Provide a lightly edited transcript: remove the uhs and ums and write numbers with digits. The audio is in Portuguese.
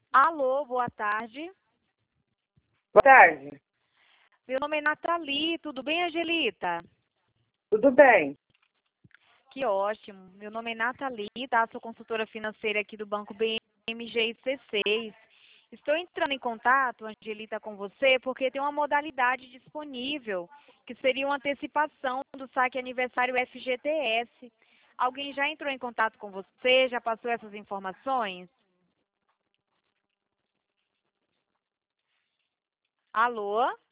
Alô, boa tarde. Boa tarde. Meu nome é Nathalie, tudo bem, Angelita? Tudo bem? Que ótimo. Meu nome é Nathalie, tá? Sou consultora financeira aqui do Banco BMG C6. Estou entrando em contato, Angelita, com você, porque tem uma modalidade disponível, que seria uma antecipação do saque aniversário FGTS. Alguém já entrou em contato com você? Já passou essas informações? Alô?